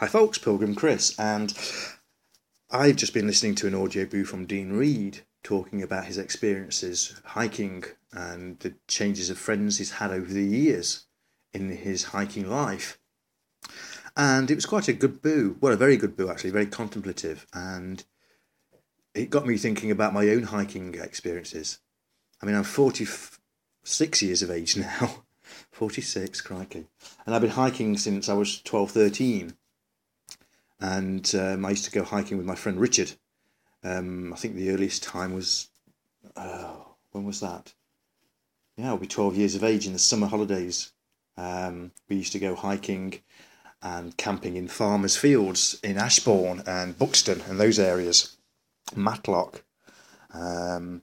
Hi folks, Pilgrim Chris, and I've just been listening to an audioboo from Dean Reed talking about his experiences hiking and the changes of friends he's had over the years in his hiking life. And it was quite a good boo, well, a very good boo actually, very contemplative, and it got me thinking about my own hiking experiences. I mean, I'm 46 years of age now, 46, crikey, and I've been hiking since I was 12, 13. And I used to go hiking with my friend Richard. I think the earliest time was, when was that? Yeah, I'll be 12 years of age in the summer holidays. We used to go hiking and camping in farmers' fields in Ashbourne and Buxton and those areas, Matlock. And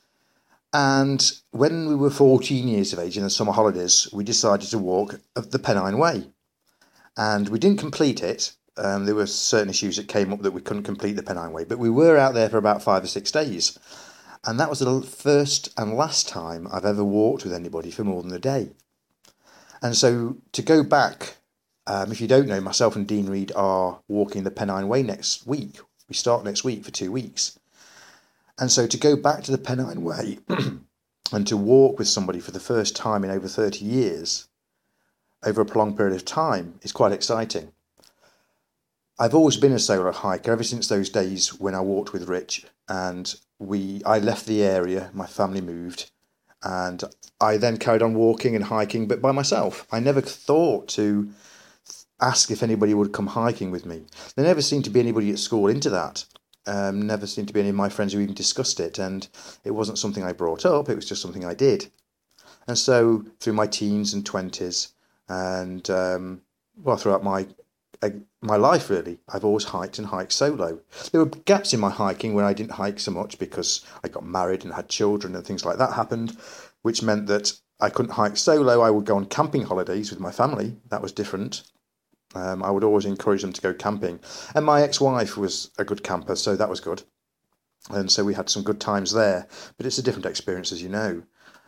when we were 14 years of age in the summer holidays, we decided to walk the Pennine Way. And we didn't complete it. There were certain issues that came up that we couldn't complete the Pennine Way, but we were out there for about 5 or 6 days. And that was the first and last time I've ever walked with anybody for more than a day. And so to go back, if you don't know, myself and Dean Reed are walking the Pennine Way next week. We start next week for 2 weeks. And so to go back to the Pennine Way and to walk with somebody for the first time in over 30 years, over a prolonged period of time, is quite exciting. I've always been a solo hiker ever since those days when I walked with Rich, and I left the area, my family moved, and I then carried on walking and hiking, but by myself. I never thought to ask if anybody would come hiking with me. There never seemed to be anybody at school into that. Never seemed to be any of my friends who even discussed it, and it wasn't something I brought up, it was just something I did. And so through my teens and 20s, and throughout my life really, I've always hiked and hiked solo. There were gaps in my hiking when I didn't hike so much because I got married and had children and things like that happened, which meant that I couldn't hike solo. I would go on camping holidays with my family. That was different. I would always encourage them to go camping. And my ex-wife was a good camper, so that was good. And so we had some good times there, but it's a different experience, as you know.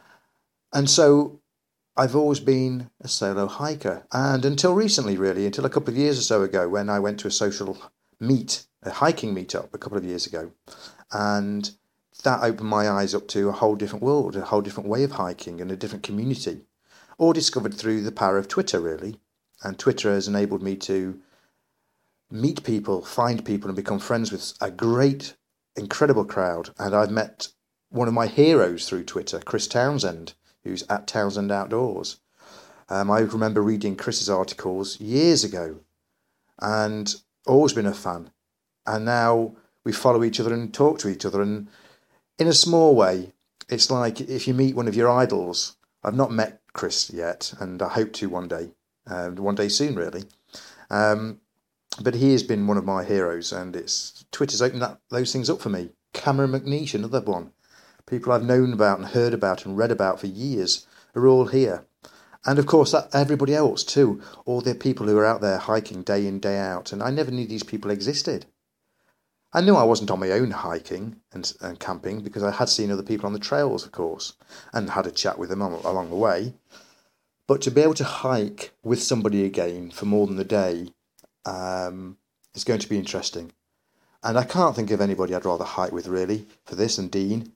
And so I've always been a solo hiker, and until recently really, until a couple of years or so ago when I went to a social meet, a hiking meetup a couple of years ago, and that opened my eyes up to a whole different world, a whole different way of hiking and a different community, all discovered through the power of Twitter really. And Twitter has enabled me to meet people, find people and become friends with a great, incredible crowd. And I've met one of my heroes through Twitter, Chris Townsend, who's at Townsend Outdoors. I remember reading Chris's articles years ago and always been a fan. And now we follow each other and talk to each other. And in a small way, it's like if you meet one of your idols. I've not met Chris yet, and I hope to one day soon really. But he has been one of my heroes, and Twitter's opened those things up for me. Cameron McNeish, another one. People I've known about and heard about and read about for years are all here. And of course, everybody else too. All the people who are out there hiking day in, day out. And I never knew these people existed. I knew I wasn't on my own hiking and camping because I had seen other people on the trails, of course, and had a chat with them along the way. But to be able to hike with somebody again for more than a day is going to be interesting. And I can't think of anybody I'd rather hike with really for this than Dean.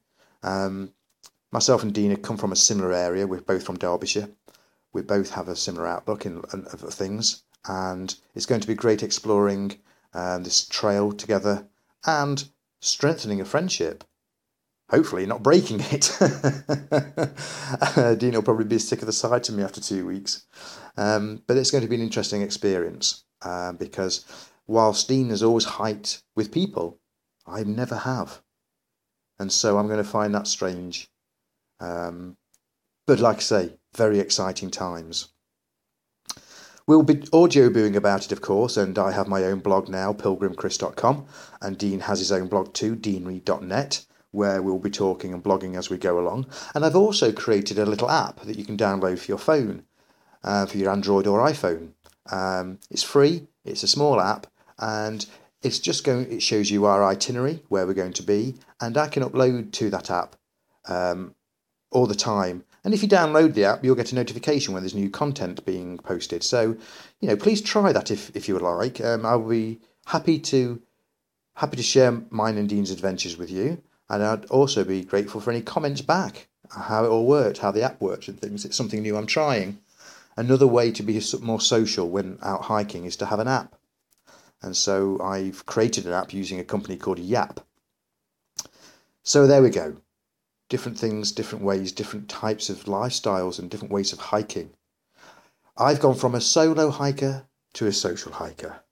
Myself and Dean have come from a similar area. We're both from Derbyshire. We both have a similar outlook of things, and it's going to be great exploring this trail together and strengthening a friendship. Hopefully not breaking it. Dean will probably be sick of the sight of me after 2 weeks. But it's going to be an interesting experience because whilst Dean has always hiked with people, I never have. And so I'm going to find that strange. But like I say, very exciting times. We'll be audio-booing about it, of course, and I have my own blog now, pilgrimchris.com, and Dean has his own blog too, deanreed.net, where we'll be talking and blogging as we go along. And I've also created a little app that you can download for your phone, for your Android or iPhone. It's free, it's a small app, and it shows you our itinerary, where we're going to be, and I can upload to that app all the time And if you download the app, you'll get a notification when there's new content being posted. So, please try that if you would like. I'll be happy to share mine and Dean's adventures with you. And I'd also be grateful for any comments back, how it all worked, how the app works and things. It's something new I'm trying. Another way to be more social when out hiking is to have an app. And so I've created an app using a company called Yap. So there we go. Different things, different ways, different types of lifestyles and different ways of hiking. I've gone from a solo hiker to a social hiker.